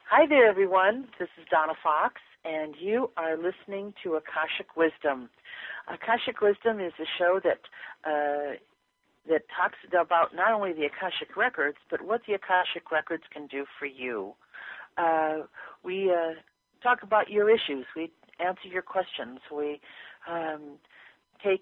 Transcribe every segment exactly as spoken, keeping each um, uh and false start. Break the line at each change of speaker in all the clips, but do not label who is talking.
Hi there, everyone. This is Donna Fox, and you are listening to Akashic Wisdom. Akashic Wisdom is a show that uh, that talks about not only the Akashic Records, but what the Akashic Records can do for you. Uh, we uh, talk about your issues. We answer your questions. We um, take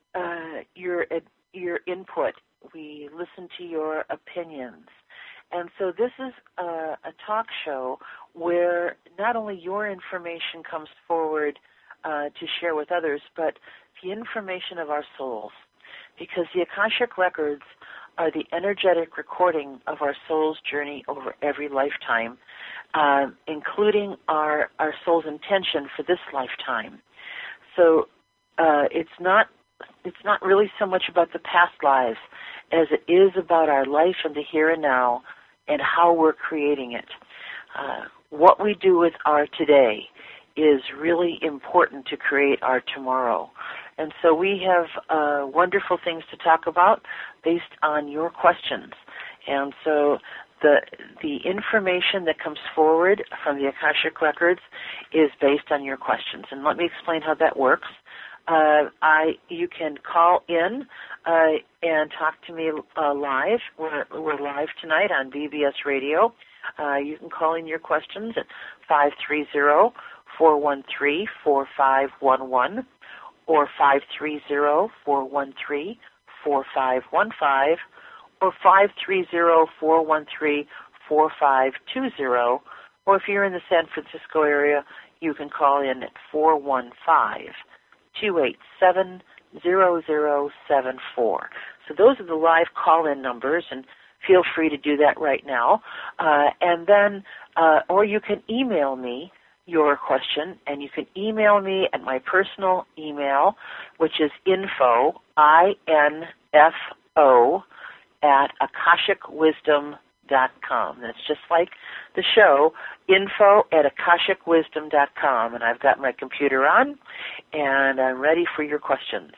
uh, your uh, your input. We listen to your opinions. And so this is a, a talk show where not only your information comes forward uh, to share with others, but the information of our souls. Because the Akashic Records are the energetic recording of our soul's journey over every lifetime, uh, including our, our soul's intention for this lifetime. So uh, it's not it's not really so much about the past lives as it is about our life in the here and now, and how we're creating it. Uh, what we do with our today is really important to create our tomorrow. And so we have uh, wonderful things to talk about based on your questions. And so the the information that comes forward from the Akashic Records is based on your questions. And let me explain how that works. Uh, I you can call in uh, and talk to me uh, live. We're, we're live tonight on B B S Radio. Uh, you can call in your questions at five three zero, four one three, four five one one or five three zero, four one three, four five one five or five three zero, four one three, four five two zero, or if you're in the San Francisco area, you can call in at four one five, two eight seven, zero zero seven four. So those are the live call-in numbers, and feel free to do that right now. Uh, and then, uh, or you can email me your question, and you can email me at my personal email, which is info, I N F O, at akashic wisdom dot com. That's just like the show, info at akashic wisdom dot com. And I've got my computer on, and I'm ready for your questions.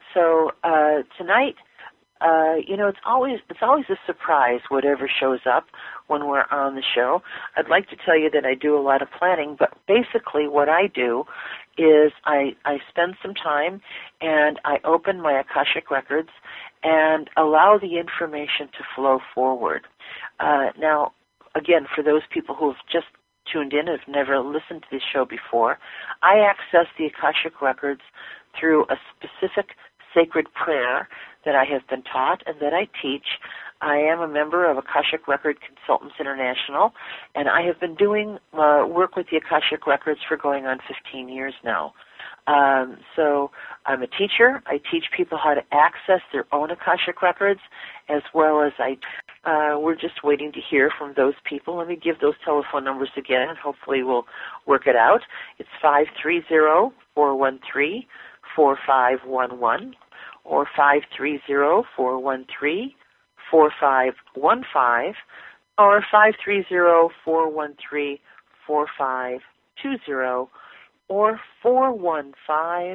So uh, tonight, uh, you know, it's always it's always a surprise whatever shows up when we're on the show. I'd like to tell you that I do a lot of planning, but basically what I do is I, I spend some time and I open my Akashic Records and allow the information to flow forward. Uh, now, again, for those people who have just tuned in and have never listened to this show before, I access the Akashic Records through a specific sacred prayer that I have been taught and that I teach. I am a member of Akashic Record Consultants International, and I have been doing uh, work with the Akashic Records for going on fifteen years now. Um, so I'm a teacher. I teach people how to access their own Akashic Records, as well as I, uh, we're just waiting to hear from those people. Let me give those telephone numbers again, and hopefully we'll work it out. It's five three zero, four one three, four five one one or five three zero, four one three, four five one five or five three zero, four one three, four five two zero or four one five,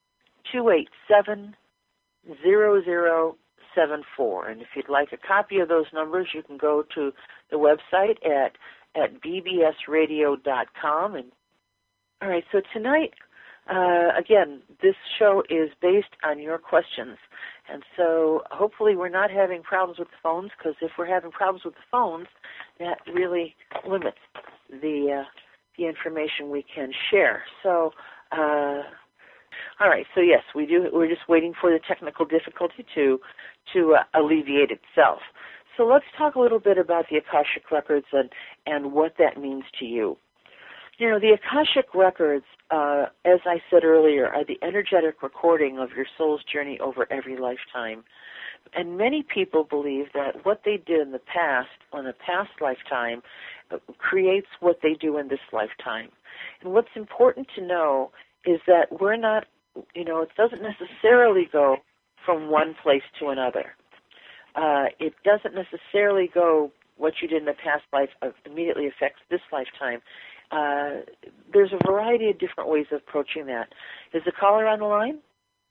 two eight seven, zero zero seven four. And if you'd like a copy of those numbers, you can go to the website at, at b b s radio dot com. And, all right, so tonight, uh, again, this show is based on your questions. And so hopefully we're not having problems with the phones, because if we're having problems with the phones, that really limits the uh, the information we can share. So, uh, all right. So yes, we do. We're just waiting for the technical difficulty to to uh, alleviate itself. So let's talk a little bit about the Akashic Records and and what that means to you. You know, the Akashic Records, uh, as I said earlier, are the energetic recording of your soul's journey over every lifetime. And many people believe that what they did in the past, on a past lifetime, creates what they do in this lifetime. And what's important to know is that we're not, you know, it doesn't necessarily go from one place to another. Uh, it doesn't necessarily go, what you did in the past life immediately affects this lifetime. Uh, there's a variety of different ways of approaching that. Is the caller on the line?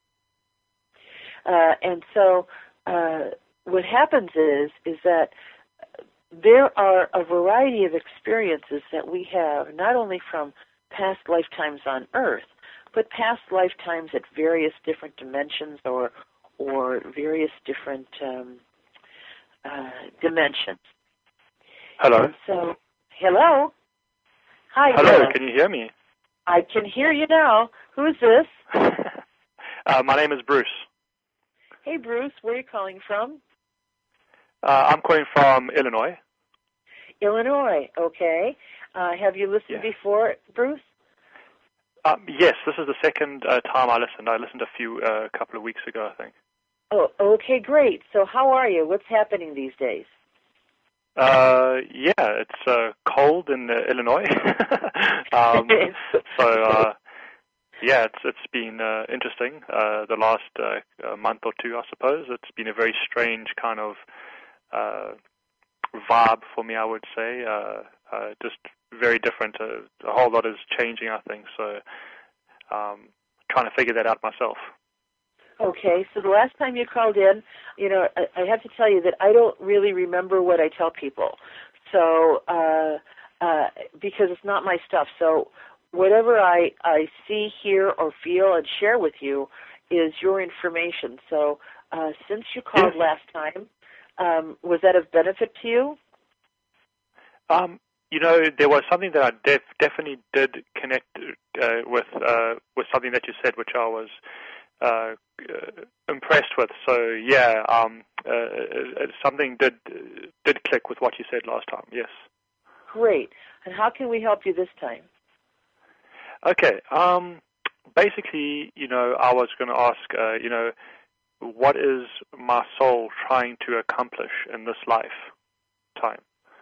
Uh, and so uh, what happens is is that there are a variety of experiences that we have, not only from past lifetimes on Earth, but past lifetimes at various different dimensions or or various different um, uh, dimensions.
Hello.
And so, hello. Hi.
Hello.
Dana.
Can you hear me?
I can hear you now. Who is this?
uh, my name is Bruce.
Hey, Bruce. Where are you calling from?
Uh, I'm calling from Illinois.
Illinois. Okay. Uh, have you listened
Yeah.
before, Bruce?
Um, yes, this is the second uh, time I listened. I listened a few, a uh, couple of weeks ago, I think.
Oh, okay, great. So how are you? What's happening these days?
Uh, yeah, it's uh, cold in uh, Illinois. um, so, uh, yeah, it's it's been uh, interesting. Uh, the last uh, month or two, I suppose. It's been a very strange kind of uh, vibe for me, I would say. Uh, uh, just very different. Uh, a whole lot is changing, I think. So, um, trying to figure that out myself.
Okay, so the last time you called in, you know, I, I have to tell you that I don't really remember what I tell people. So, uh, uh, because it's not my stuff. So, whatever I, I see, hear, or feel and share with you is your information. So, uh, since you called
Yes.
last time, um, was that of benefit to you?
Um, you know, there was something that I def- definitely did connect uh, with uh, with something that you said, which I was uh, uh, impressed with. So yeah, um, uh, uh, something did did click with what you said last time. Yes.
Great. And how can we help you this time?
Okay. Um, basically, you know, I was going to ask, uh, you know, what is my soul trying to accomplish in this lifetime?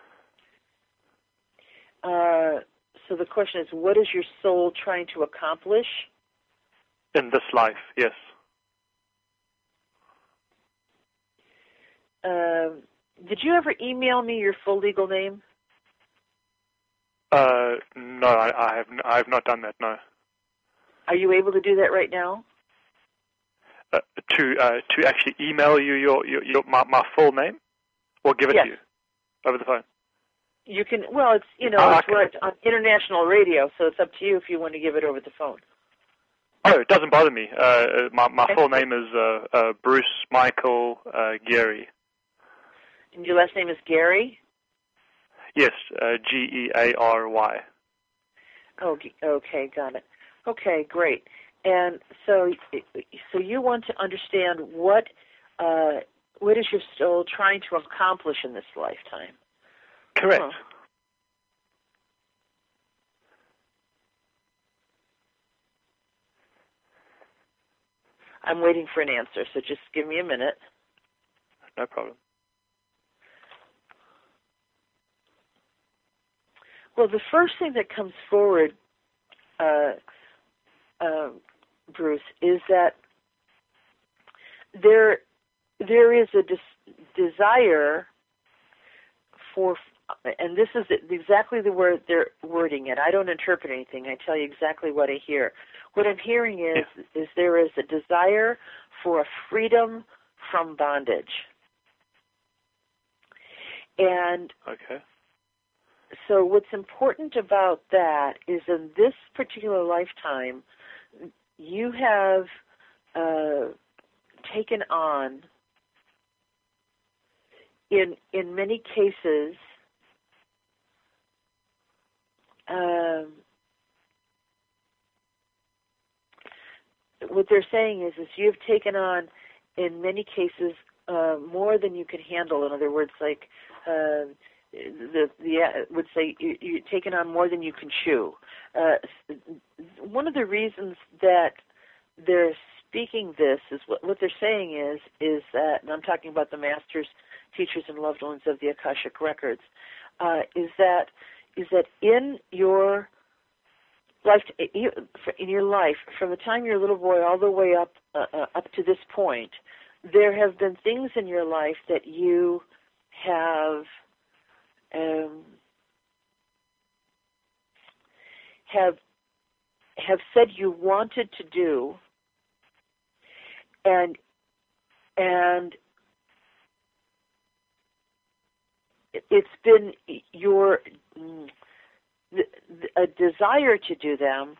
Uh, so the question is, what is your soul trying to accomplish?
In this life, yes.
Uh, did you ever email me your full legal name?
Uh, no, I, I have I have not done that. No.
Are you able to do that right now?
Uh, to uh, to actually email you your, your, your my, my full name, or give it
Yes.
to you over the phone.
You can. Well, it's you know,
Ah,
it's we're on international radio, so it's up to you if you want to give it over the phone.
Oh, it doesn't bother me. Uh, my my
Okay.
full name is uh, uh, Bruce Michael uh, Geary.
And your last name is Gary?
Yes, uh, G E A R Y.
Oh, okay, got it. Okay, great. And so, so you want to understand what uh, what is your soul trying to accomplish in this lifetime?
Correct.
Huh. I'm waiting for an answer, so just give me a minute.
No problem.
Well, the first thing that comes forward, uh, uh, Bruce, is that there there is a des- desire for, and this is exactly the word they're wording it. I don't interpret anything. I tell you exactly what I hear. What I'm hearing is
Yeah.
is there is a desire for a freedom from bondage. And
Okay.
so what's important about that is in this particular lifetime, you have uh, taken on, in in many cases, um, what they're saying is, is you've taken on, in many cases, uh, more than you can handle. In other words, like uh, the the uh, would say you, you've taken on more than you can chew. Uh, one of the reasons that they're speaking this is what, what they're saying is is that, and I'm talking about the masters, teachers, and loved ones of the Akashic Records, uh, is that is that in your life, in your life, from the time you're a little boy all the way up uh, uh, up to this point, there have been things in your life that you have um, have have said you wanted to do, and and it's been your a desire to do them.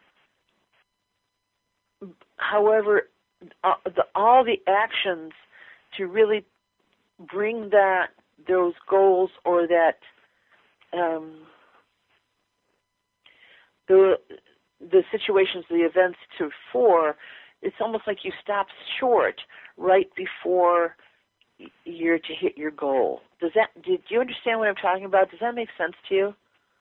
However, uh, the, all the actions to really bring that those goals or that um, the the situations, the events to fore, it's almost like you stop short right before you're to hit your goal. Does that? Do, do you understand what I'm talking about? Does that make sense to you?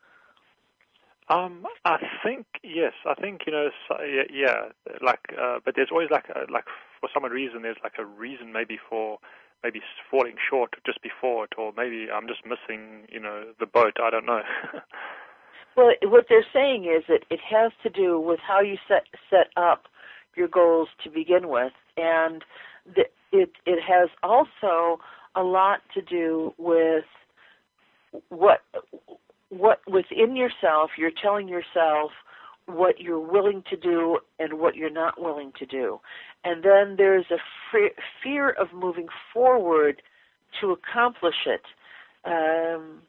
Um, I think yes. I think you know, so, yeah, yeah. Like, uh, but there's always like, a, like for some reason, there's like a reason maybe for maybe falling short just before it, or maybe I'm just missing, you know, the boat. I don't know.
Well, what they're saying is that it has to do with how you set set up your goals to begin with, and the, it it has also a lot to do with what. What within yourself, you're telling yourself what you're willing to do and what you're not willing to do. And then there's a fe- fear of moving forward to accomplish it um,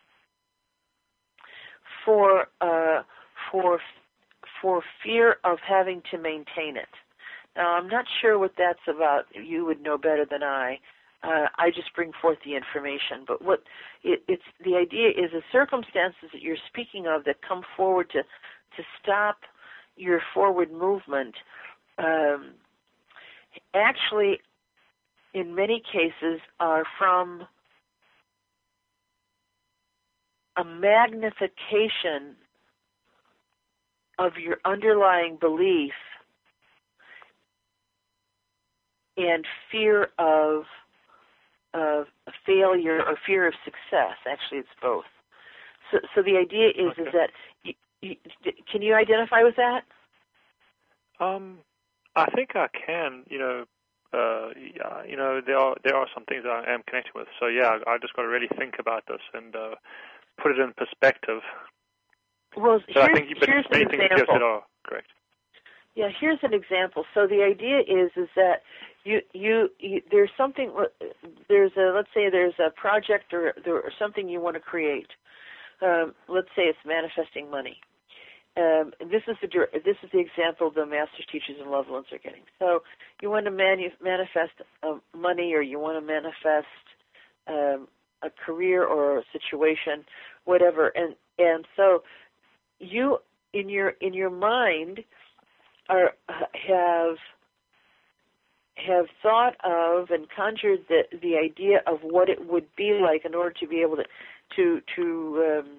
for uh, for for fear of having to maintain it. Now, I'm not sure what that's about. You would know better than I. Uh, I just bring forth the information, but what it, it's the idea is the circumstances that you're speaking of that come forward to to stop your forward movement. Um, actually, in many cases, are from a magnification of your underlying belief and fear of of failure or fear of success. Actually, it's both. So, so the idea is
okay.
is that you, you, can you identify with that?
Um, I think I can. You know, uh, yeah, you know, there are there are some things that I am connected with. So yeah, I, I just got to really think about this and uh, put it in perspective.
Well,
so
here's,
I think, but
here's
many
an
things
example.
you said are correct.
Yeah, here's an example. So the idea is is that you, you you there's something there's a let's say there's a project or there or something you want to create. Um, let's say it's manifesting money. Um, this is the this is the example the masters, teachers, and loved ones are getting. So you want to manu- manifest uh, money, or you want to manifest um, a career or a situation, whatever. And and so you in your in your mind are have have thought of and conjured the the idea of what it would be like in order to be able to to to um,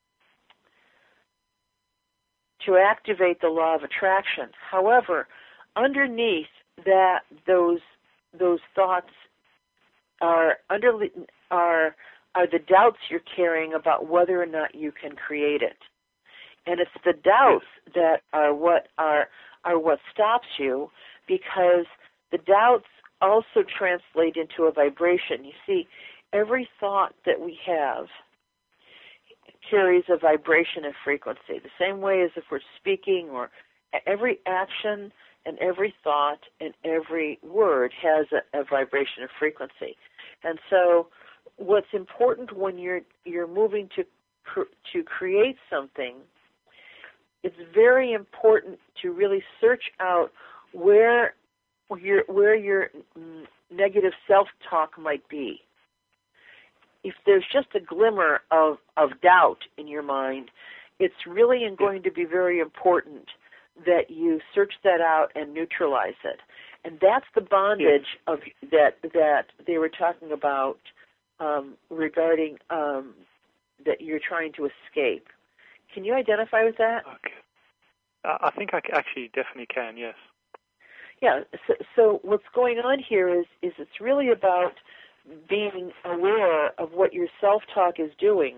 to activate the law of attraction. However, underneath that those those thoughts are under are are the doubts you're carrying about whether or not you can create it. And it's the doubts that are what are are what stops you, because the doubts also translate into a vibration. You see, every thought that we have carries a vibration and frequency, the same way as if we're speaking, or every action and every thought and every word has a, a vibration and frequency. And so what's important when you're you're moving to to create something, it's very important to really search out where your where your negative self-talk might be. If there's just a glimmer of, of doubt in your mind, it's really going to be very important that you search that out and neutralize it. And that's the bondage of that that they were talking about um, regarding um, that you're trying to escape. Can you identify with that?
Okay. Uh, I think I actually definitely can, yes.
Yeah, so, so what's going on here is, is it's really about being aware of what your self-talk is doing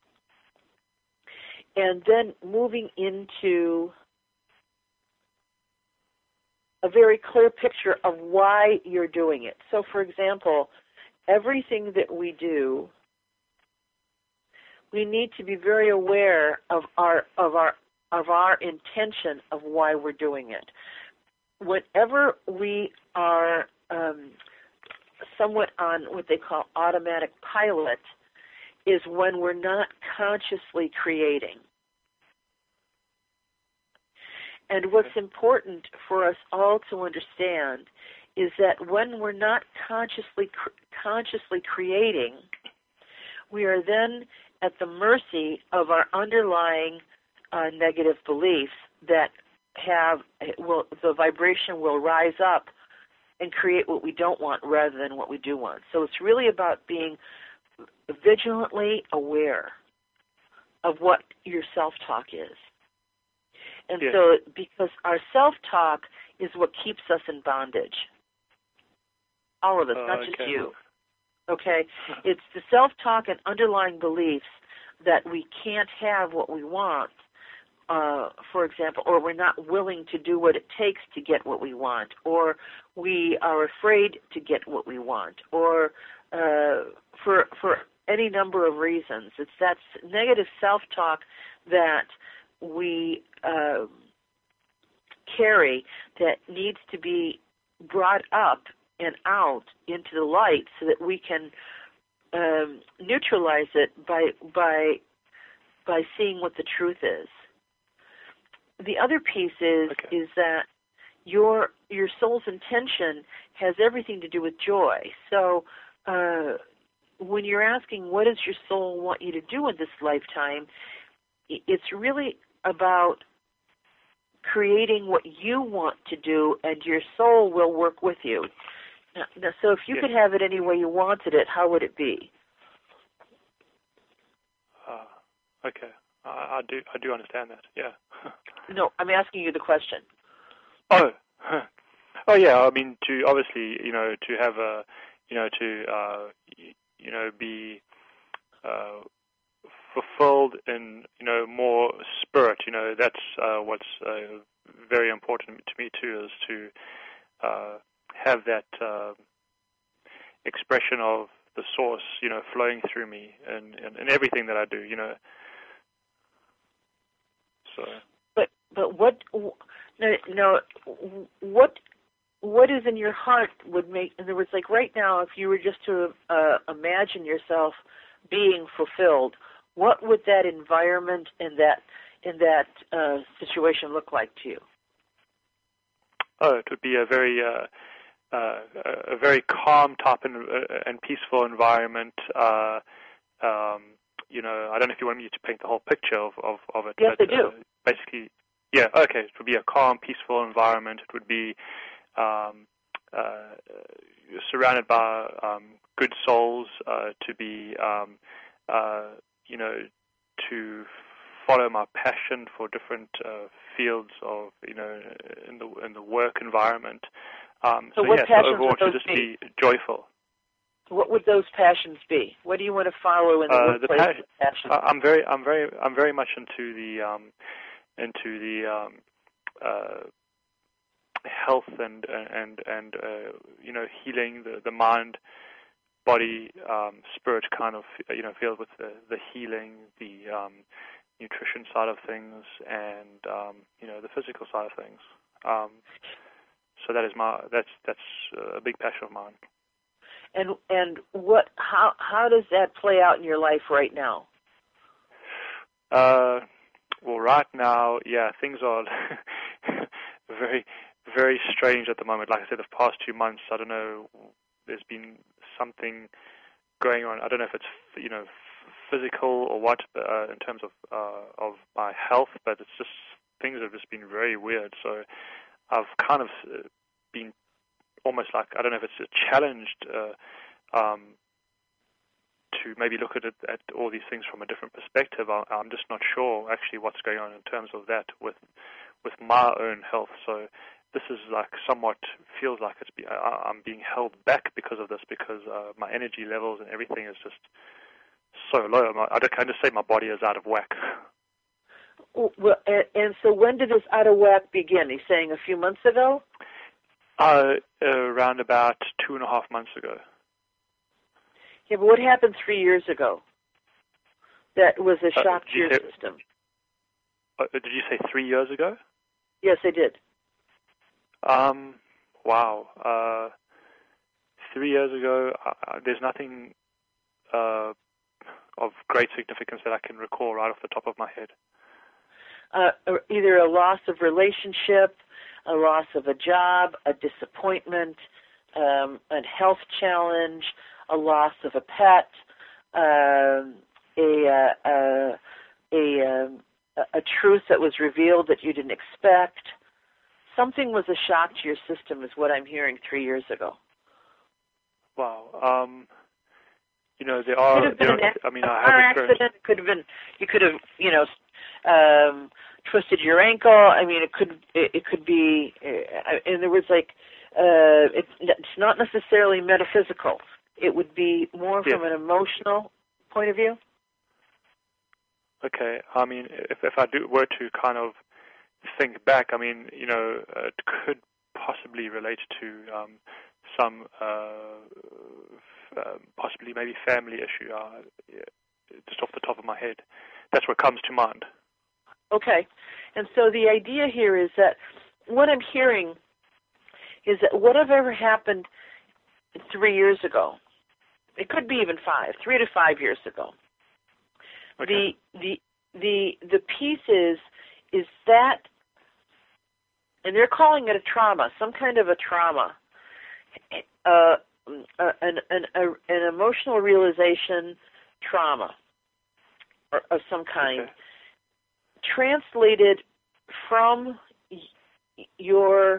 and then moving into a very clear picture of why you're doing it. So, for example, everything that we do, we need to be very aware of our of our of our intention of why we're doing it. Whenever we are um, somewhat on what they call automatic pilot, is when we're not consciously creating. And what's important for us all to understand is that when we're not consciously consciously creating, we are then at the mercy of our underlying uh, negative beliefs that have will the vibration will rise up and create what we don't want rather than what we do want. So it's really about being vigilantly aware of what your self-talk is. And yeah. so because our self-talk is what keeps us in bondage. All of us,
uh,
not
okay.
just you. Okay? It's the self-talk and underlying beliefs that we can't have what we want, uh, for example, or we're not willing to do what it takes to get what we want, or we are afraid to get what we want, or uh, for for any number of reasons. It's that negative self-talk that we uh, carry that needs to be brought up and out into the light so that we can um, neutralize it by by by seeing what the truth is. The other piece is
okay.
is that your your soul's intention has everything to do with joy. So uh, when you're asking what does your soul want you to do in this lifetime, it's really about creating what you want to do, and your soul will work with you. Now, so if you
yes.
could have it any way you wanted it, how would it be?
Uh, okay, I, I do. I do understand that. Yeah.
No, I'm asking you the question.
Oh, oh yeah. I mean, to obviously, you know, to have a, you know, to, uh, you know, be uh, fulfilled in, you know, more spirit. You know, that's uh, what's uh, very important to me too, is to uh, have that uh, expression of the source, you know, flowing through me and in everything that I do. You know, so.
But but what no no what what is in your heart would make, in other words, like right now, if you were just to uh, imagine yourself being fulfilled, what would that environment and that in that uh, situation look like to you?
Oh, it would be a very uh, uh, a very calm type and, uh, and peaceful environment. Uh, um, you know, I don't know if you want me to paint the whole picture of of, of it.
Yes,
but,
I do.
Uh, basically, yeah, okay. It would be a calm, peaceful environment. It would be um, uh, surrounded by um, good souls. Uh, to be, um, uh, you know, to follow my passion for different uh, fields of, you know, in the in the work environment. Um,
so,
so
what
yeah,
passions
so overall,
would those
to just
be?
be joyful.
What would those passions be? What do you want to follow in the
Uh,
workplace?
the pas-
passion?
I'm very, I'm very, I'm very much into the um, into the um, uh, health and and and uh, you know, healing the the mind, body, um, spirit kind of, you know, field with the the healing, the um, nutrition side of things, and um, you know, the physical side of things. Um, so that is my that's that's a big passion of mine.
And and what how how does that play out in your life right now?
Uh, well, right now, yeah, things are very very strange at the moment. Like I said, the past two months, I don't know, there's been something going on. I don't know if it's, you know, physical or what, uh, in terms of uh, of my health, but it's just, things have just been very weird. So I've kind of been almost like, I don't know if it's challenged uh, um, to maybe look at it, at all these things from a different perspective. I, I'm just not sure actually what's going on in terms of that with with my own health. So this is like somewhat feels like it's be, I, I'm being held back because of this, because uh, my energy levels and everything is just so low. My, I can just say my body is out of whack.
Well, and, and so when did this out of whack begin? He's saying a few months ago?
Uh, around about two and a half months ago.
Yeah, but what happened three years ago that was a shock
uh,
to your
say,
system?
Uh, did you say three years ago?
Yes, I did.
Um, wow. Uh, three years ago, uh, there's nothing uh, of great significance that I can recall right off the top of my head.
Uh, either a loss of relationship, a loss of a job, a disappointment, um, a health challenge, a loss of a pet, uh, a, uh, a, a, a truth that was revealed that you didn't expect. Something was a shock to your system is what I'm hearing three years ago.
Wow. Um, you know, there are,
could have been
there
an
are
ac-
I mean, I
a
have
car
experienced...
accident. It could have been, you could have, you know, um, twisted your ankle. I mean, it could, it, it could be, uh, and there was like, uh, it's, it's not necessarily metaphysical. It would be more
Yes.
from an emotional point of view.
Okay. I mean, if if I do were to kind of think back, I mean, you know, uh, it could possibly relate to um, some uh, f- uh, possibly maybe family issue. Uh, yeah, just off the top of my head, that's what comes to mind.
Okay. And so the idea here is that what I'm hearing is that whatever happened three years ago, it could be even five, three to five years ago.
Okay.
The the the the piece is is that, and they're calling it a trauma, some kind of a trauma, uh, an an a, an emotional realization trauma or, of some kind,
Okay.
translated from y- your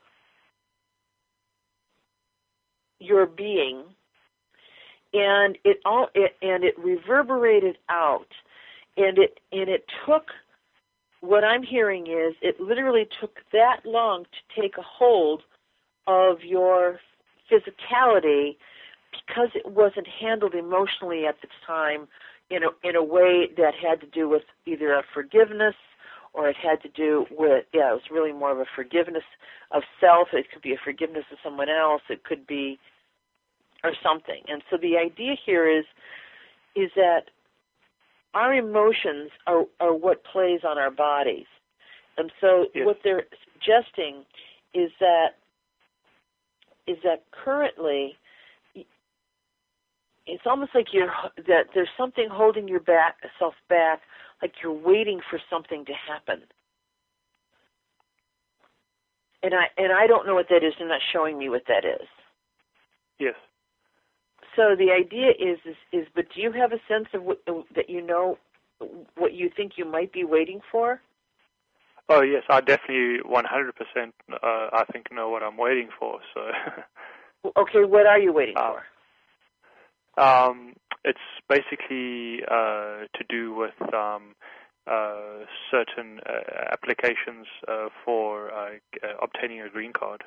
your being. And it all it, and it reverberated out, and it and it took. What I'm hearing is it literally took that long to take a hold of your physicality because it wasn't handled emotionally at the time in a in a way that had to do with either a forgiveness or it had to do with yeah it was really more of a forgiveness of self. It could be a forgiveness of someone else. It could be. Or something. And so the idea here is is that our emotions are, are what plays on our bodies. And so
Yes.
what they're suggesting is that is that currently it's almost like you're that there's something holding your back self back, like you're waiting for something to happen. And I and I don't know what that is. They're not showing me what that is.
Yes.
So the idea is, is, is, but do you have a sense of what, that you know what you think you might be waiting for?
Oh, yes, I definitely one hundred percent, uh, I think, know what I'm waiting for. So,
okay, what are you waiting
um,
for?
Um, it's basically uh, to do with um, uh, certain uh, applications uh, for uh, uh, obtaining a green card.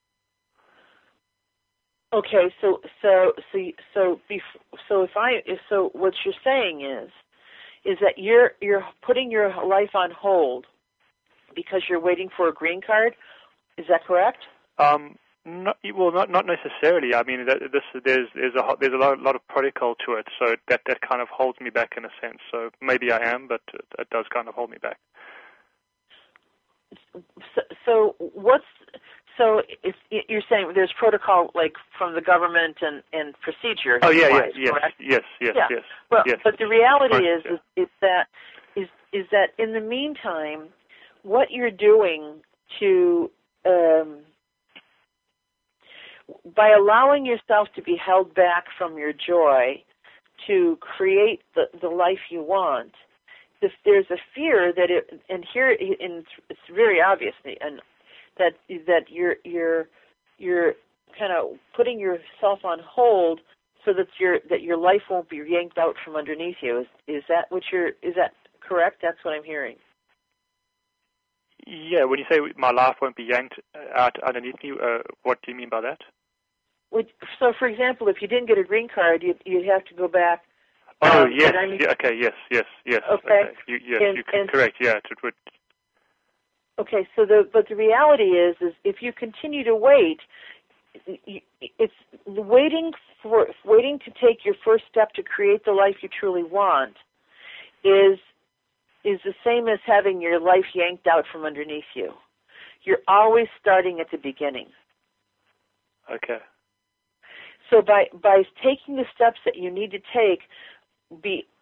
Okay, so so so so bef- so if I if, so what you're saying is is that you're you're putting your life on hold because you're waiting for a green card. Is that correct?
Um, not, well, not not necessarily. I mean, that, this there's there's a there's a lot, lot of protocol to it, so that that kind of holds me back in a sense. So maybe I am, but it, it does kind of hold me back.
So, so what's so if you're saying there's protocol like from the government and, and procedure?
Oh yeah,
wise,
yes,
correct?
yes, yes,
yeah.
yes,
well,
yes.
But the reality
Right,
is,
yeah.
is is that is is that in the meantime, what you're doing to um, by allowing yourself to be held back from your joy to create the, the life you want, if there's a fear that it, and here and it's very obvious, and that that you're you're you're kind of putting yourself on hold so that your that your life won't be yanked out from underneath you. Is is that what you're? Is that correct? That's what I'm hearing.
Yeah, when you say my life won't be yanked out underneath me, uh, what do you mean by that?
So, for example, if you didn't get a green card, you'd, you'd have to go back.
Oh,
um,
yes.
I mean,
yeah, okay, yes, yes, yes.
Okay.
okay. You, yes,
And-
you can,
and-
correct, yeah. It would.
Okay, so the but the reality is, is if you continue to wait, it's waiting for waiting to take your first step to create the life you truly want is is the same as having your life yanked out from underneath you. You're always starting at the beginning.
Okay.
So by by taking the steps that you need to take, be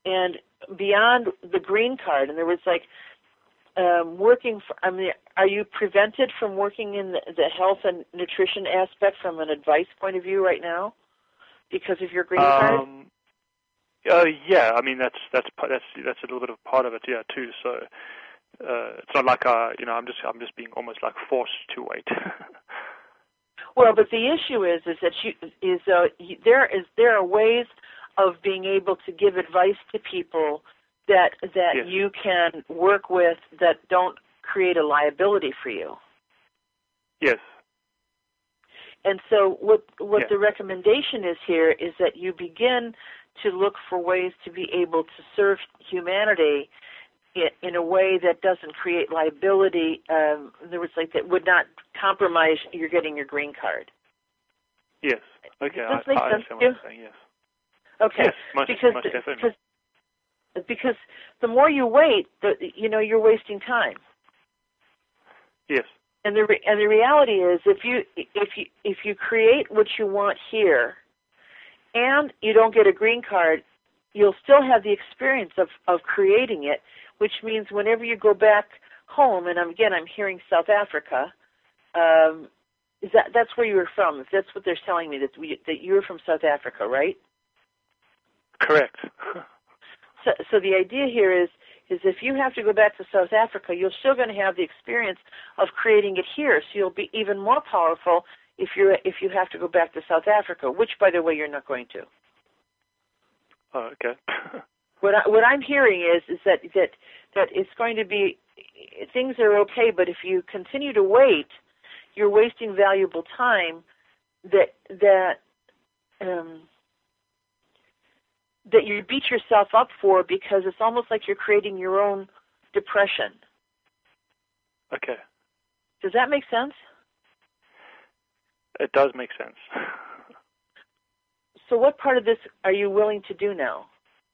and beyond the green card, and there was like um, working. For, I mean, are you prevented from working in the, the health and nutrition aspect from an advice point of view right now because of your green
um,
card?
Uh, yeah, I mean that's that's that's that's a little bit of part of it, yeah, too. So uh, it's not like uh, you know, I'm just I'm just being almost like forced to wait.
Well, but the issue is is that you is uh, you, there is there are ways of being able to give advice to people that that
yes.
you can work with that don't create a liability for you.
Yes.
And so what what
yeah.
the recommendation is here is that you begin to look for ways to be able to serve humanity in, in a way that doesn't create liability. Um, in other words, like that would not compromise your getting your green card.
Yes. Okay.
Does this
I,
make
I
sense
understand
to you?
what you're saying. Yes.
Okay.
Yes, most,
because
most
the,
definitely.
because because the more you wait, the you know you're wasting time.
Yes.
And the and the reality is, if you if you if you create what you want here, and you don't get a green card, you'll still have the experience of, of creating it, which means whenever you go back home, and I'm, again, I'm hearing South Africa, um, is that that's where you were from? If that's what they're telling me, that we, that you were from South Africa, right?
Correct.
so, so the idea here is is if you have to go back to South Africa, you're still going to have the experience of creating it here, so you'll be even more powerful if you if you have to go back to South Africa, which, by the way, you're not going to.
Oh, okay.
what I, what I'm hearing is is that that that it's going to be things are okay, but if you continue to wait, you're wasting valuable time that that um, that you beat yourself up for, because it's almost like you're creating your own depression.
Okay.
Does that make sense?
It does make sense.
So what part of this are you willing to do now?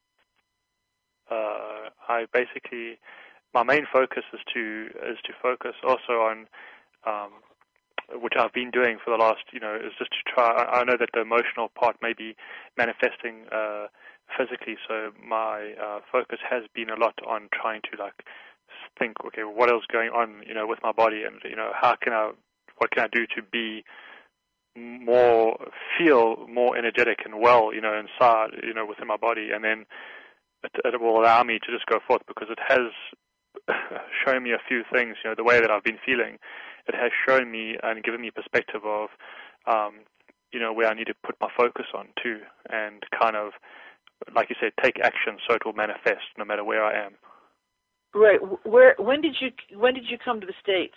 Uh, I basically, my main focus is to is to focus also on, um, which I've been doing for the last, you know, is just to try. I, I know that the emotional part may be manifesting uh, physically, so my uh, focus has been a lot on trying to like think, okay, what else is going on, you know, with my body, and you know, how can I, what can I do to be more, feel more energetic and well, you know, inside, you know, within my body, and then it, it will allow me to just go forth, because it has shown me a few things, you know, the way that I've been feeling. It has shown me and given me perspective of, um, you know, where I need to put my focus on too, and kind of, like you said, take action so it will manifest no matter where I am.
Right. Where? When did you When did you come to the States?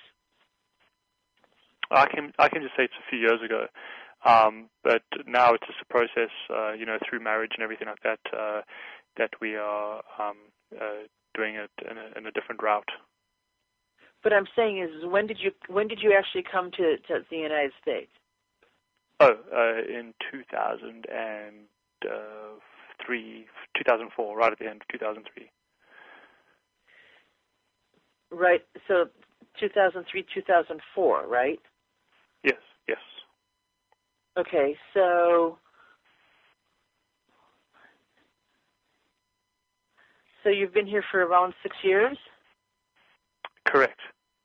I can I can just say it's a few years ago, um, but now it's just a process, uh, you know, through marriage and everything like that, uh, that we are um, uh, doing it in a, in a different route.
What I'm saying is, when did you when did you actually come to, to the United States?
Oh, uh, in two thousand three, two thousand four, right at the end of two thousand three.
Right. So two thousand three, two thousand four, right?
Yes. Yes.
Okay. So. So you've been here for around six years?
Correct.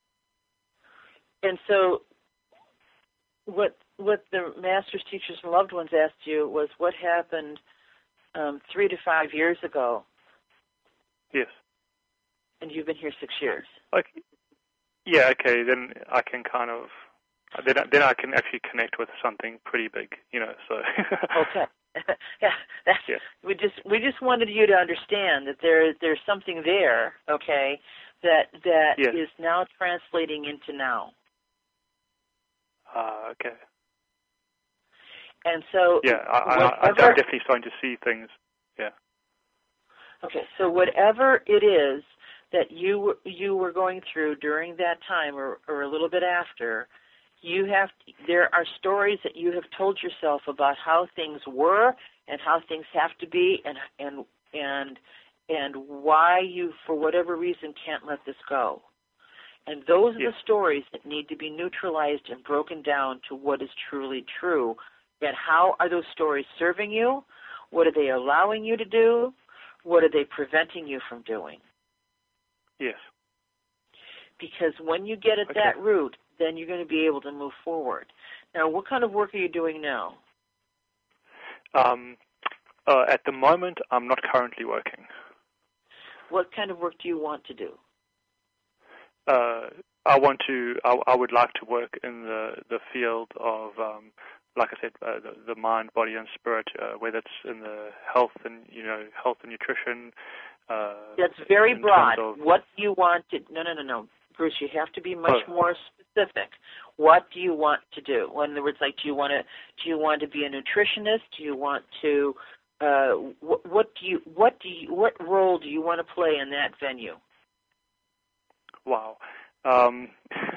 And so what what the masters, teachers, and loved ones asked you was what happened um, three to five years ago.
Yes.
And you've been here six years.
Okay. Yeah, okay, then I can kind of, then, then I can actually connect with something pretty big, you know, so.
Okay. yeah, that's,
yes.
we just we just wanted you to understand that there there's something there, okay, that that
yes.
is now translating into now.
Ah, uh, okay.
And so,
yeah, I, I, I'm definitely starting to see things. Yeah.
Okay, so whatever it is that you you were going through during that time, or, or a little bit after, you have there are stories that you have told yourself about how things were and how things have to be, and and and and why you, for whatever reason, can't let this go. And those are
yes.
the stories that need to be neutralized and broken down to what is truly true. And how are those stories serving you? What are they allowing you to do? what are they preventing you from doing?
Yes.
Because when you get at
okay.
that root, then you're going to be able to move forward. Now, what kind of work are you doing now?
Um, uh, at the moment, I'm not currently working.
What kind of work do you want to do?
Uh, I want to. I, I would like to work in the the field of, um, like I said, uh, the, the mind, body, and spirit. Uh, whether it's in the health and you know health and nutrition. Uh,
That's very broad.
Of,
what do you want to? No, no, no, no, Bruce. You have to be much
oh.
more specific. What do you want to do? In other words, like, do you want to? Do you want to be a nutritionist? Do you want to? Uh, what, what do you? What do you? What role do you want to play in that venue?
Wow. Um,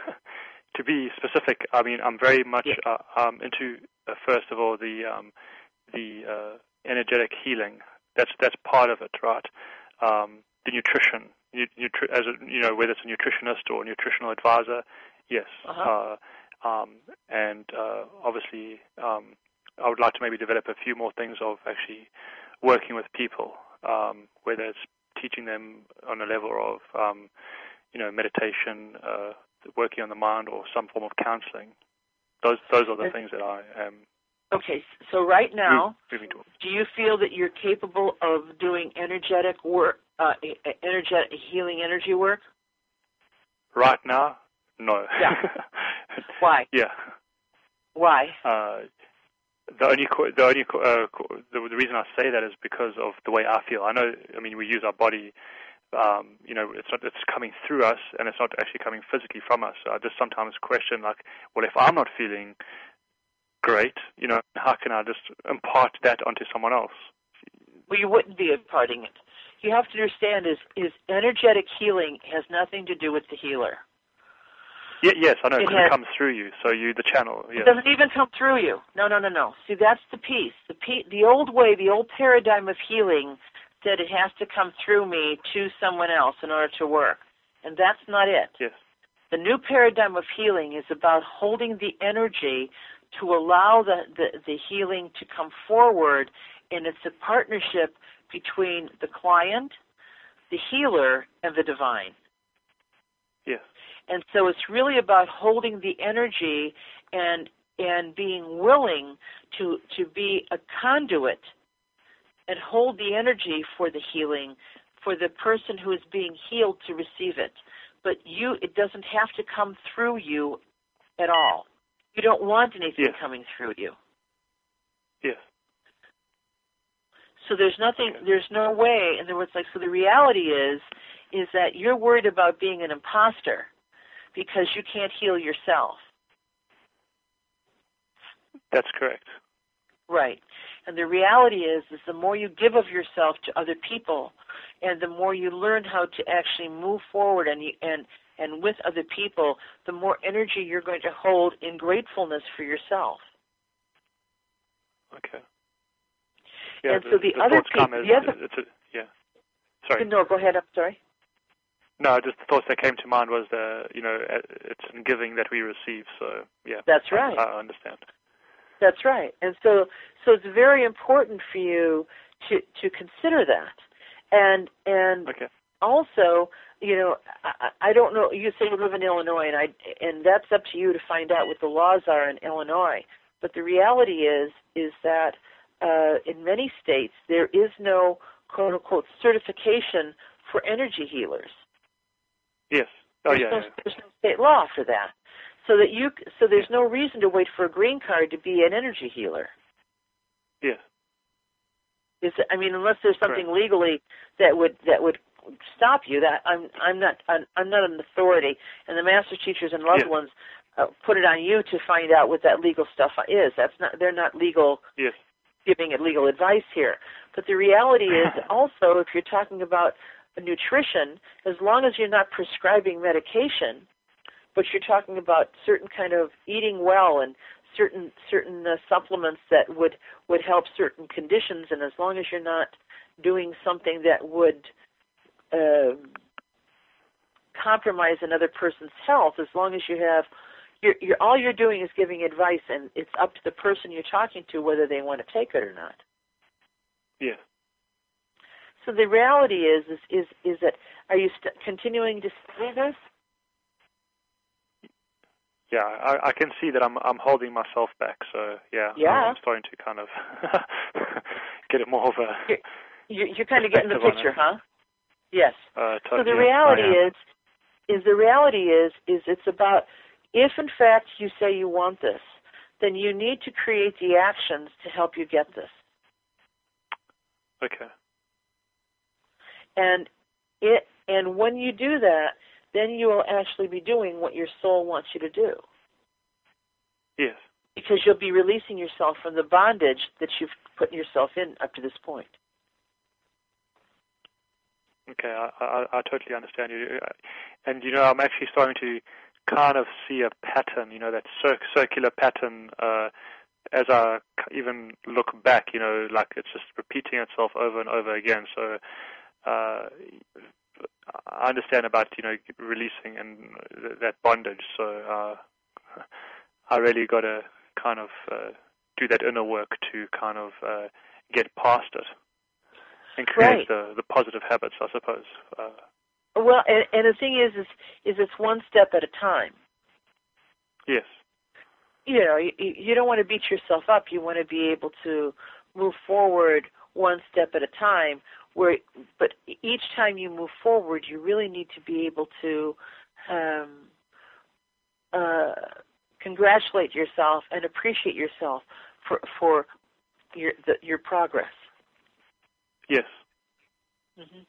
to be specific, I mean, I'm very much
yeah.
uh, um, into uh, first of all the um, the uh, energetic healing. That's that's part of it, right? Um, the nutrition, nu- nutri- as a, you know, whether it's a nutritionist or a nutritional advisor, yes.
Uh-huh.
Uh, um, and uh, obviously, um, I would like to maybe develop a few more things of actually working with people, um, whether it's teaching them on a level of um, you know, meditation, uh, working on the mind, or some form of counseling. Those those are the and, things that I am.
Okay, so right now,
moving towards.
Do you feel that you're capable of doing energetic work, uh, energetic healing energy work?
Right now, no.
Yeah. Why?
Yeah.
Why?
Uh, the only the only uh, the, the reason I say that is because of the way I feel. I know. I mean, we use our body. Um, you know, it's not, it's coming through us, and it's not actually coming physically from us. So I just sometimes question, like, well, if I'm not feeling great, you know, how can I just impart that onto someone else?
Well, you wouldn't be imparting it. You have to understand is, is energetic healing has nothing to do with the healer.
Yeah, yes, I know,
it,
because
has,
it comes through you, so you, the channel. Yes.
It doesn't even come through you. No, no, no, no. See, that's the piece. The, pe- the old way, the old paradigm of healing said it has to come through me to someone else in order to work. And that's not it.
Yes.
The new paradigm of healing is about holding the energy to allow the, the, the healing to come forward, and it's a partnership between the client, the healer, and the divine.
Yes.
And so it's really about holding the energy and and being willing to to be a conduit and hold the energy for the healing, for the person who is being healed to receive it. But you, it doesn't have to come through you at all. You don't want anything
yes.
coming through you.
Yes.
So there's nothing, okay. there's no way, in other words, like, so the reality is, is that you're worried about being an imposter because you can't heal yourself.
That's correct.
Right. And the reality is, is the more you give of yourself to other people, and the more you learn how to actually move forward and you, and and with other people, the more energy you're going to hold in gratefulness for yourself.
Okay. Yeah,
and
the,
so the,
the
other
people,
the other,
it's a, yeah. Sorry.
No, go ahead. I'm sorry.
No, just the thoughts that came to mind was the, you know, it's in giving that we receive. So yeah.
That's right.
I, I understand.
That's right. And so, so it's very important for you to to consider that, and and
okay.
also, you know, I, I don't know. You say you live in Illinois, and I and that's up to you to find out what the laws are in Illinois. But the reality is is that uh, in many states there is no quote unquote certification for energy healers.
Yes. Oh
there's
yeah,
no,
yeah.
There's no state law for that. So that you, so there's no reason to wait for a green card to be an energy healer.
Yes.
Is it, I mean, unless there's something
Correct.
legally that would that would stop you. That I'm I'm not I'm, I'm not an authority, and the master teachers and loved
yes.
ones uh, put it on you to find out what that legal stuff is. That's not they're not legal.
Yes.
Giving it legal advice here, but the reality is also if you're talking about nutrition, as long as you're not prescribing medication, but you're talking about certain kind of eating well and certain certain uh, supplements that would, would help certain conditions, and as long as you're not doing something that would uh, compromise another person's health, as long as you have, you're, you're, all you're doing is giving advice, and it's up to the person you're talking to whether they want to take it or not.
Yes.
So the reality is, is, is, is that, are you st- continuing to study this?
Yeah, I, I can see that I'm I'm holding myself back. So yeah,
yeah.
I'm starting to kind of get it more of a.
You're, you're kind of getting the picture, huh? Yes.
Uh, totally,
so the reality
yes,
is, is the reality is, is it's about if in fact you say you want this, then you need to create the actions to help you get this.
Okay.
And it and when you do that, then you will actually be doing what your soul wants you to do.
Yes.
Because you'll be releasing yourself from the bondage that you've put yourself in up to this point.
Okay, I, I, I totally understand you. And, you know, I'm actually starting to kind of see a pattern, you know, that cir- circular pattern uh, as I even look back, you know, like it's just repeating itself over and over again. So uh, I understand about, you know, releasing and that bondage. So uh, I really got to kind of uh, do that inner work to kind of uh, get past it and create
right.
the, the positive habits, I suppose. Uh,
well, and, and the thing is, is, is it's one step at a time.
Yes.
You know, you, you don't want to beat yourself up. You want to be able to move forward one step at a time. Where, but each time you move forward, you really need to be able to um, uh, congratulate yourself and appreciate yourself for for your the, your progress.
Yes.
Mm-hmm.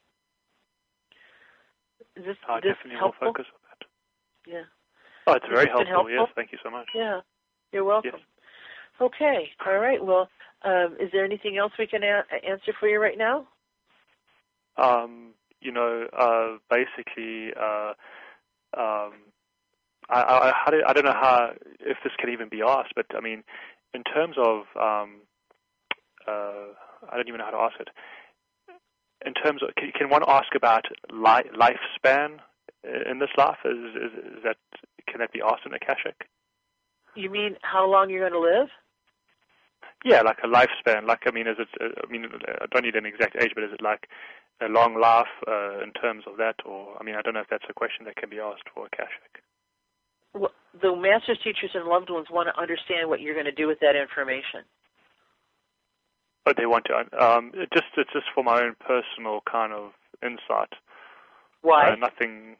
Is this,
I
this
definitely
helpful?
will focus on that.
Yeah.
Oh, it's
Has
very
this been
helpful.
helpful.
Yes, thank you so much.
Yeah, you're welcome.
Yes.
Okay. All right. Well, um, is there anything else we can a- answer for you right now?
Um, you know, uh, basically, uh, um, I, I, how do, I don't know how if this can even be asked, but I mean, in terms of, um, uh, I don't even know how to ask it. In terms of, can, can one ask about li- lifespan in this life? Is, is, is that can that be asked in Akashic?
You mean how long you're going to live?
Yeah, like a lifespan. Like, I mean, is it? I mean, I don't need an exact age, but is it like a long life uh, in terms of that, or I mean, I don't know if that's a question that can be asked for Akashic.
Well, the masters, teachers, and loved ones want to understand what you're going to do with that information.
But they want to. Um, it just it's just for my own personal kind of insight.
Why?
Uh, nothing.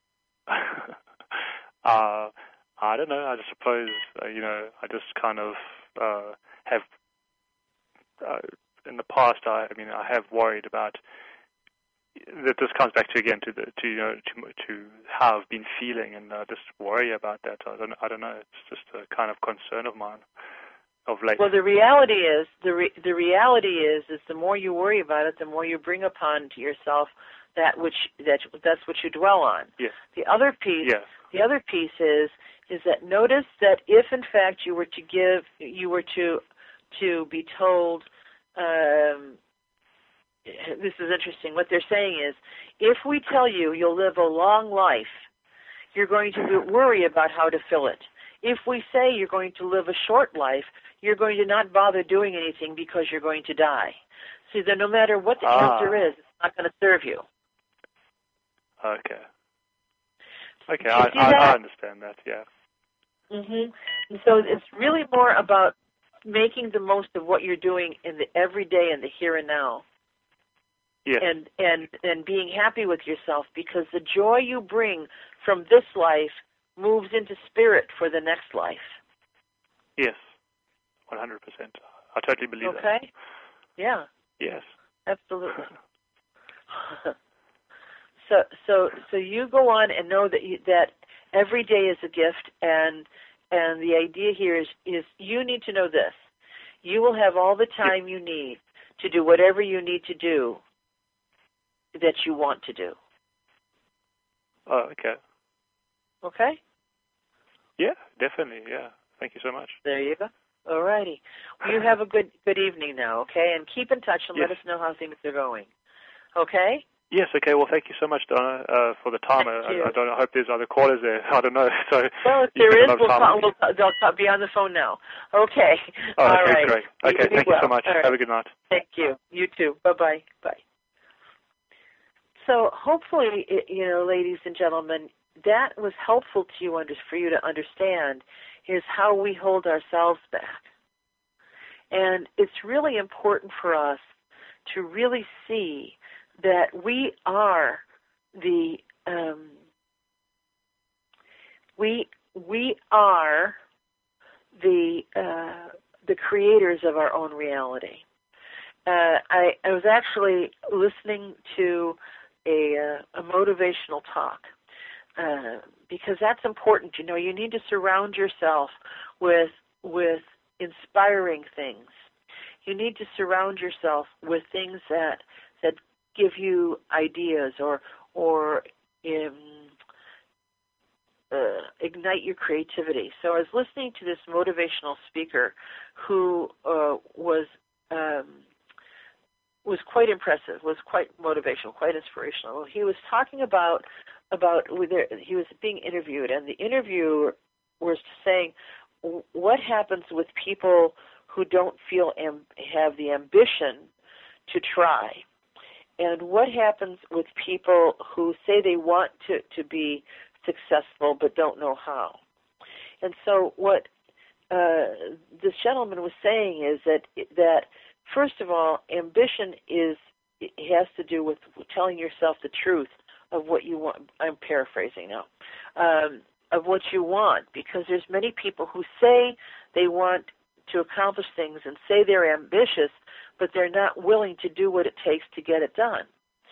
uh, I don't know. I just suppose uh, you know. I just kind of uh, have uh, in the past. I, I mean, I have worried about that. This comes back to again to the to you know to to how I've been feeling, and uh, just worry about that. I don't. I don't know. It's just a kind of concern of mine. Of late.
Well, the reality is the re- the reality is is the more you worry about it, the more you bring upon to yourself that which that that's what you dwell on.
Yes.
The other piece,
yes.
the other piece is is that notice that if in fact you were to give, you were to to be told. Um, this is interesting. What they're saying is, if we tell you you'll live a long life, you're going to worry about how to fill it. If we say you're going to live a short life, you're going to not bother doing anything because you're going to die. See, that no matter what the
ah.
answer is, it's not going to serve you.
Okay. Okay,
I,
I, I understand that, yeah.
Mm-hmm. And so it's really more about making the most of what you're doing in the everyday and the here and now.
Yes.
And, and, and being happy with yourself, because the joy you bring from this life moves into spirit for the next life.
Yes, one hundred percent. I totally believe
okay.
that.
Okay? Yeah.
Yes.
Absolutely. so, so, so you go on and know that you, that every day is a gift, and and the idea here is is you need to know this: you will have all the time you need to do whatever you need to do that you want to do.
Oh, okay.
Okay?
Yeah, definitely, yeah. Thank you so much.
There you go. All righty. Well, you have a good good evening now, okay? And keep in touch and
yes.
let us know how things are going. Okay?
Yes, okay. Well, thank you so much, Donna, uh, for the time. I, I, I don't I hope there's other callers there. I don't know. So
well, if there is, we'll, call, we'll they'll be on the phone now. Okay.
Oh,
All
okay,
right.
great. Okay,
you
thank
well.
you so much.
Right.
Have a good night.
Thank you. You too. Bye-bye. Bye. so hopefully, you know, ladies and gentlemen, that was helpful to you under, for you to understand is how we hold ourselves back. And it's really important for us to really see that we are the um, we we are the uh, the creators of our own reality. Uh, I, I was actually listening to a, uh, a motivational talk uh, because that's important. You know, you need to surround yourself with with inspiring things. You need to surround yourself with things that that give you ideas or or um, uh, ignite your creativity. So I was listening to this motivational speaker who uh, was um, was quite impressive, was quite motivational, quite inspirational. He was talking about about he was being interviewed, and the interviewer was saying, what happens with people who don't feel am- have the ambition to try? And what happens with people who say they want to, to be successful but don't know how? And so what uh, this gentleman was saying is that that first of all, ambition is it has to do with telling yourself the truth of what you want. I'm paraphrasing now. Um, of what you want, because there's many people who say they want to accomplish things and say they're ambitious, but they're not willing to do what it takes to get it done.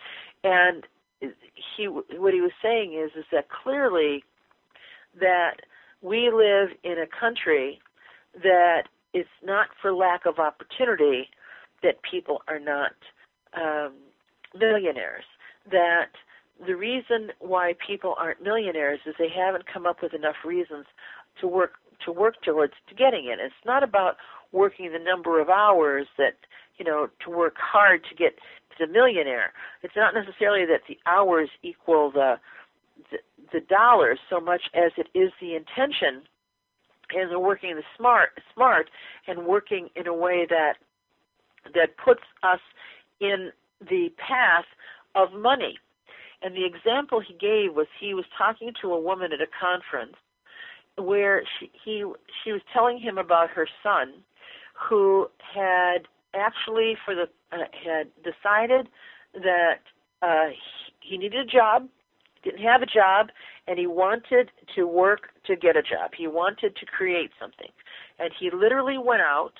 And he, what he was saying is, is that clearly that we live in a country that it's not for lack of opportunity that people are not um, millionaires, that the reason why people aren't millionaires is they haven't come up with enough reasons to work to work towards to getting it. It's not about working the number of hours that, you know, to work hard to get to the millionaire. It's not necessarily that the hours equal the the, the dollars so much as it is the intention and the working the smart smart and working in a way that that puts us in the path of money. And the example he gave was he was talking to a woman at a conference where she, he, she was telling him about her son who had actually for the uh, had decided that uh, he, he needed a job, didn't have a job, and he wanted to work to get a job. He wanted to create something. And he literally went out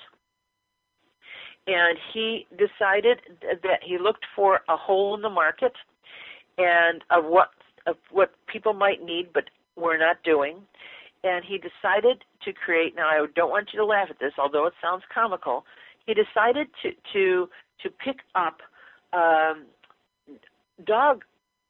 and he decided that he looked for a hole in the market and of what of what people might need but were not doing. And he decided to create, now I don't want you to laugh at this, although it sounds comical, he decided to to, to pick up um, dog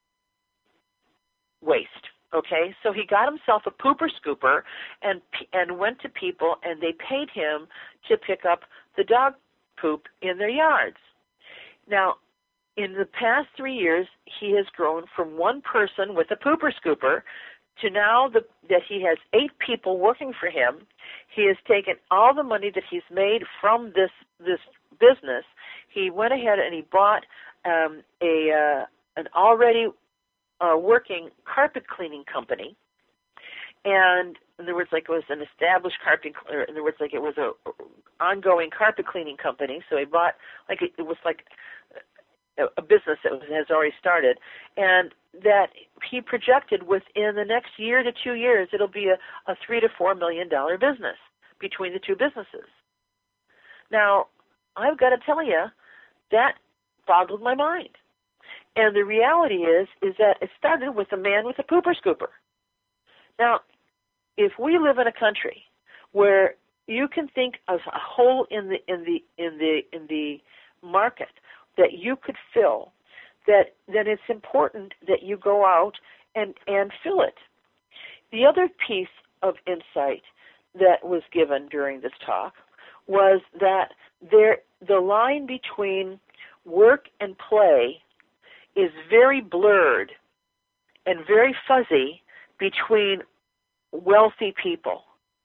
waste, okay? So he got himself a pooper scooper and and went to people and they paid him to pick up the dog poop in their yards. Now, in the past three years, he has grown from one person with a pooper scooper to now the, that he has eight people working for him. He has taken all the money that he's made from this this business. He went ahead and he bought um, a uh, an already uh, working carpet cleaning company. And in other words, like it was an established carpet, or in other words, like it was a ongoing carpet cleaning company. So he bought, like it, it was like a, a business that was, has already started, and that he projected within the next year to two years, it'll be a, a three to four million dollar business between the two businesses. Now, I've got to tell you, that boggled my mind. And the reality is, is that it started with a man with a pooper scooper. Now, if we live in a country where you can think of a hole in the in the in the in the market that you could fill, that then it's important that you go out and and fill it. The other piece of insight that was given during this talk was that there the line between work and play is very blurred and very fuzzy between wealthy people,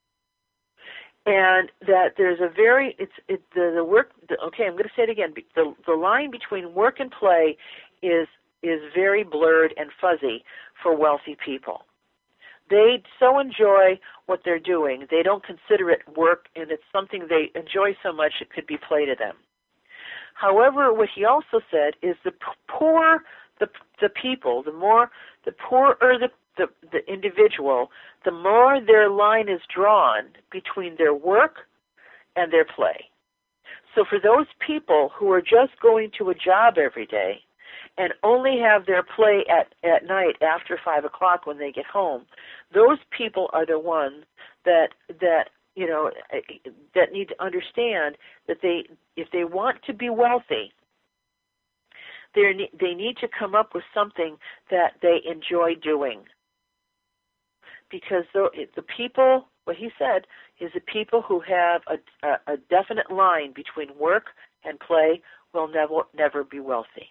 and that there's a very it's it, the the work the, okay I'm going to say it again, the the line between work and play is is very blurred and fuzzy for wealthy people. They so enjoy what they're doing, they don't consider it work, and it's something they enjoy so much it could be play to them. However, what he also said is the poor the the people, the more the poorer the, the the individual, the more their line is drawn between their work and their play. So for those people who are just going to a job every day and only have their play at, at night after five o'clock when they get home, those people are the ones that that you know that need to understand that they, if they want to be wealthy, they they need to come up with something that they enjoy doing. Because the, the people, what he said, is the people who have a, a, a definite line between work and play will never never be wealthy.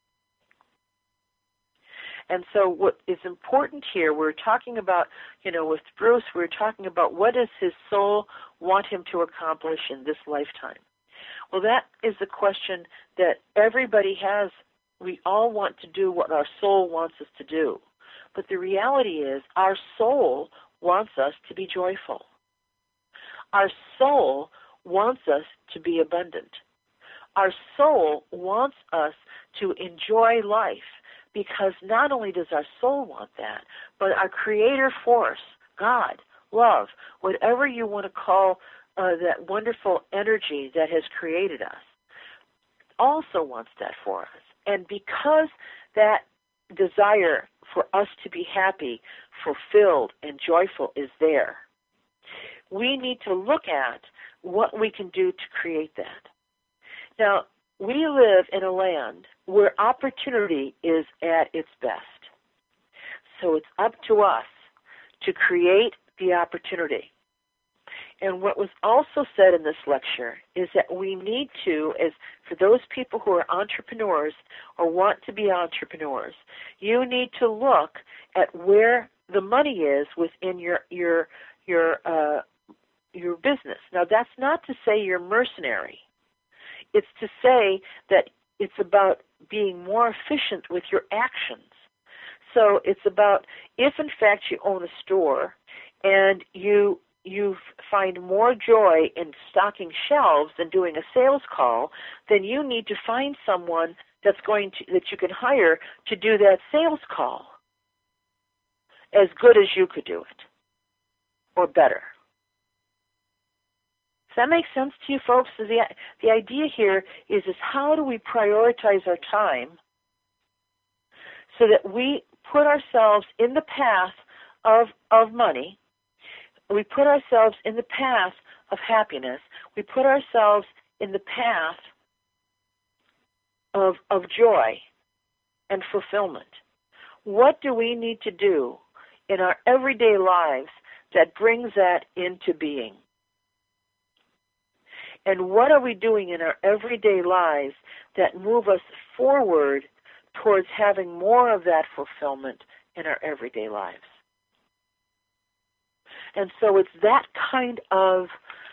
And so what is important here, we're talking about, you know, with Bruce, we're talking about what does his soul want him to accomplish in this lifetime. Well, that is the question that everybody has. We all want to do what our soul wants us to do. But the reality is our soul wants us to be joyful. Our soul wants us to be abundant. Our soul wants us to enjoy life, because not only does our soul want that, but our creator force, God, love, whatever you want to call uh, that wonderful energy that has created us, also wants that for us. And because that desire for us to be happy, fulfilled, and joyful is there, we need to look at what we can do to create that. Now, we live in a land where opportunity is at its best. So it's up to us to create the opportunity. And what was also said in this lecture is that we need to, as for those people who are entrepreneurs or want to be entrepreneurs, you need to look at where the money is within your your your uh, your business. Now, that's not to say you're mercenary. It's to say that it's about being more efficient with your actions. So it's about, if in fact you own a store and you you find more joy in stocking shelves than doing a sales call, then you need to find someone that's going to that you can hire to do that sales call as good as you could do it, or better. Does that make sense to you folks? So the, the idea here is, is how do we prioritize our time so that we put ourselves in the path of, of money, we put ourselves in the path of happiness, we put ourselves in the path of, of joy and fulfillment. What do we need to do in our everyday lives that brings that into being? And what are we doing in our everyday lives that move us forward towards having more of that fulfillment in our everyday lives? And so it's that kind of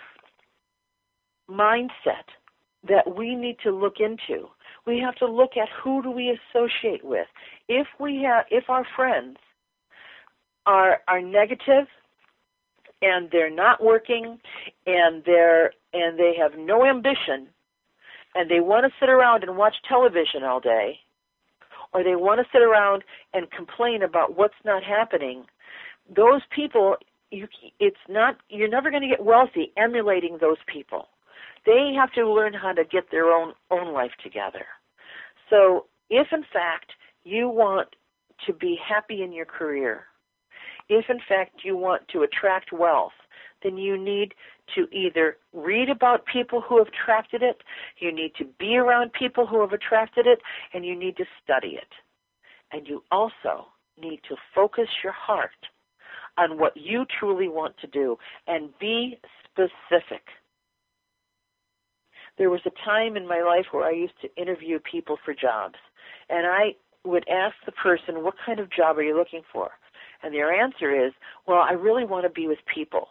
mindset that we need to look into. We have to look at who do we associate with. If we have, if our friends are are negative and they're not working and they're and they have no ambition and they want to sit around and watch television all day, or they want to sit around and complain about what's not happening, those people, you, it's not, you're never going to get wealthy emulating those people. They have to learn how to get their own own life together. So if, in fact, you want to be happy in your career, if, in fact, you want to attract wealth, then you need to either read about people who have attracted it, you need to be around people who have attracted it, and you need to study it. And you also need to focus your heart on what you truly want to do and be specific. There was a time in my life where I used to interview people for jobs, and I would ask the person, what kind of job are you looking for? And their answer is, well, I really want to be with people.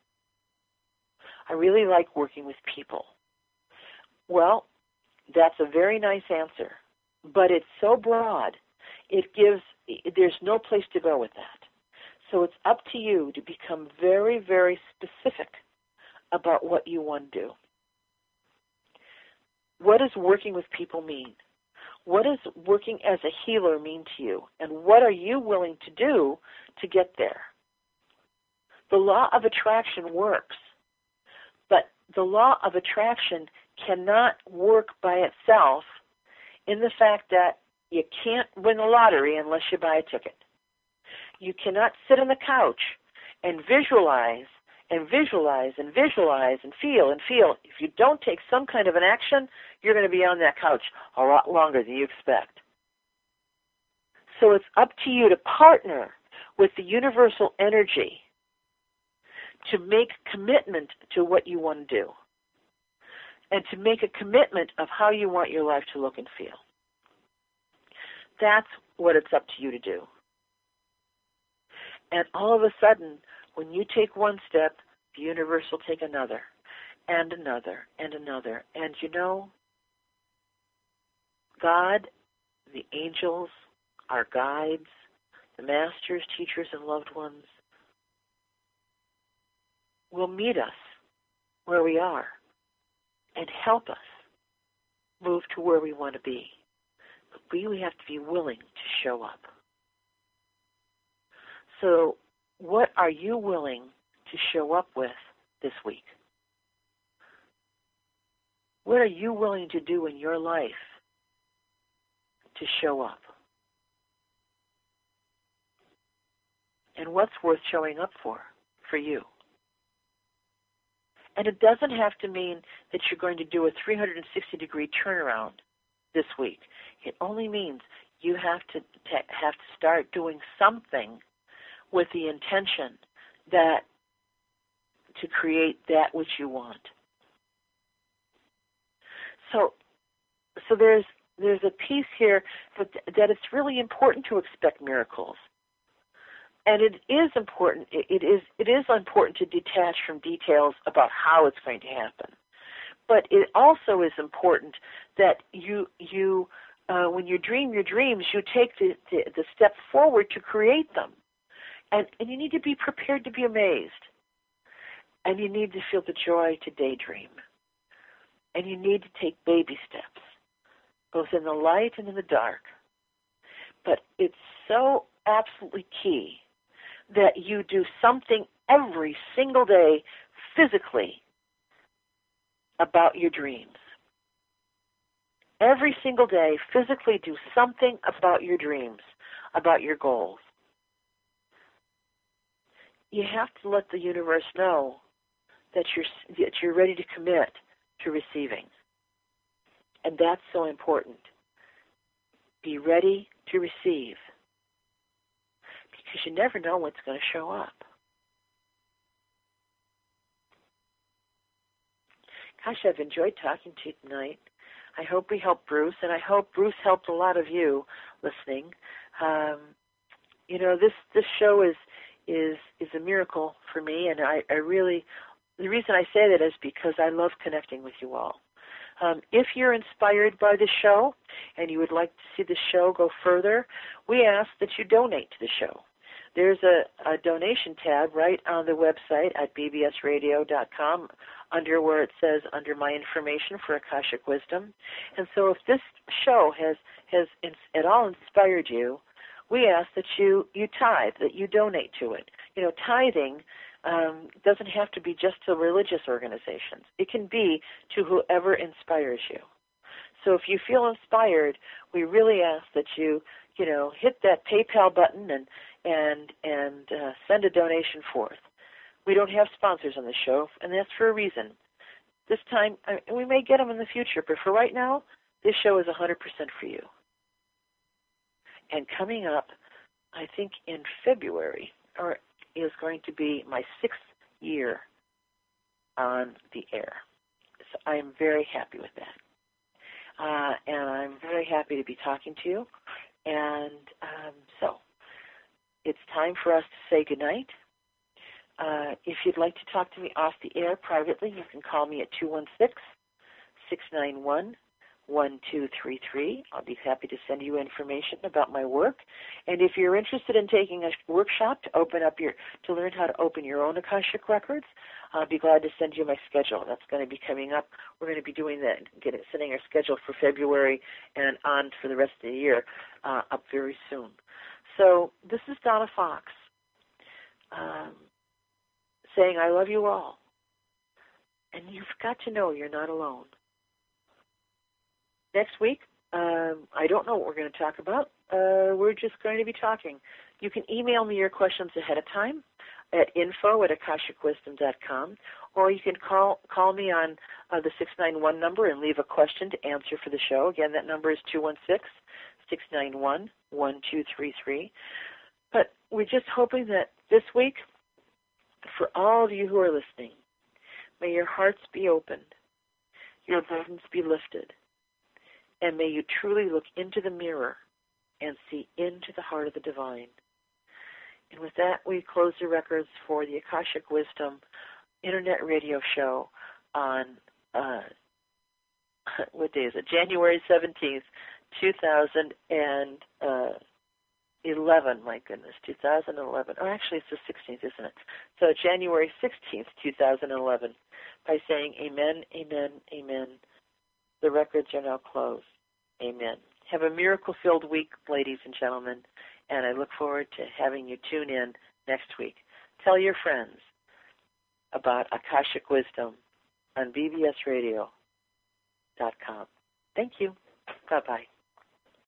I really like working with people. Well, that's a very nice answer, but it's so broad It gives, there's no place to go with that. So it's up to you to become very, very specific about what you want to do. What does working with people mean? What does working as a healer mean to you? And what are you willing to do to get there? The law of attraction works, but the law of attraction cannot work by itself in the fact that you can't win the lottery unless you buy a ticket. You cannot sit on the couch and visualize and visualize and visualize and feel and feel. If you don't take some kind of an action, you're going to be on that couch a lot longer than you expect. So it's up to you to partner with the universal energy to make commitment to what you want to do and to make a commitment of how you want your life to look and feel. That's what it's up to you to do. And all of a sudden, when you take one step, the universe will take another, and another, and another. And you know, God, the angels, our guides, the masters, teachers, and loved ones will meet us where we are and help us move to where we want to be. But we have to be willing to show up. So what are you willing to show up with this week? What are you willing to do in your life to show up? And what's worth showing up for, for you? And it doesn't have to mean that you're going to do a three hundred sixty degree turnaround this week. It only means you have to te- have to start doing something with the intention that to create that which you want. So, so there's there's a piece here that that it's really important to expect miracles, and it is important. It is it is important to detach from details about how it's going to happen, but it also is important that you you uh, when you dream your dreams, you take the, the the step forward to create them. And, and you need to be prepared to be amazed. And you need to feel the joy to daydream. And you need to take baby steps, both in the light and in the dark. But it's so absolutely key that you do something every single day physically about your dreams. Every single day, physically do something about your dreams, about your goals. You have to let the universe know that you're that you're ready to commit to receiving. And that's so important. Be ready to receive. Because you never know what's going to show up. Gosh, I've enjoyed talking to you tonight. I hope we helped Bruce, and I hope Bruce helped a lot of you listening. Um, you know, this, this show is is is a miracle for me, and I, I really, the reason I say that is because I love connecting with you all. Um, if you're inspired by the show and you would like to see the show go further, we ask that you donate to the show. There's a, a donation tab right on the website at b b s radio dot com under where it says under my information for Akashic Wisdom. And so if this show has, has in, at all inspired you, we ask that you, you tithe, that you donate to it. You know, tithing um, doesn't have to be just to religious organizations. It can be to whoever inspires you. So if you feel inspired, we really ask that you, you know, hit that PayPal button and and and uh, send a donation forth. We don't have sponsors on the show, and that's for a reason. This time, I, we may get them in the future, but for right now, this show is one hundred percent for you. And coming up, I think in February, or is going to be my sixth year on the air. So I am very happy with that. Uh, and I'm very happy to be talking to you. And um, so it's time for us to say goodnight. Uh, if you'd like to talk to me off the air privately, you can call me at two one six, six nine one, one two three three. I'll be happy to send you information about my work. And if you're interested in taking a workshop to open up your to learn how to open your own Akashic records, I'll be glad to send you my schedule. That's going to be coming up. We're going to be doing that, getting sending our schedule for February and on for the rest of the year uh, up very soon. So this is Donna Fox um, saying I love you all. And you've got to know you're not alone. Next week, um, I don't know what we're going to talk about. Uh, we're just going to be talking. You can email me your questions ahead of time at info at akashic wisdom dot com, or you can call call me on uh, the six nine one number and leave a question to answer for the show. Again, that number is two one six, six nine one, one two three three. But we're just hoping that this week, for all of you who are listening, may your hearts be opened, your burdens be lifted, and may you truly look into the mirror and see into the heart of the divine. And with that, we close the records for the Akashic Wisdom Internet Radio Show on, uh, what day is it? January seventeenth, two thousand eleven. My goodness, two thousand eleven. Oh, actually, it's the sixteenth, isn't it? So January sixteenth, two thousand eleven, by saying amen, amen, amen. The records are now closed. Amen. Have a miracle-filled week, ladies and gentlemen, and I look forward to having you tune in next week. Tell your friends about Akashic Wisdom on B B S radio dot com. Thank you. Bye-bye.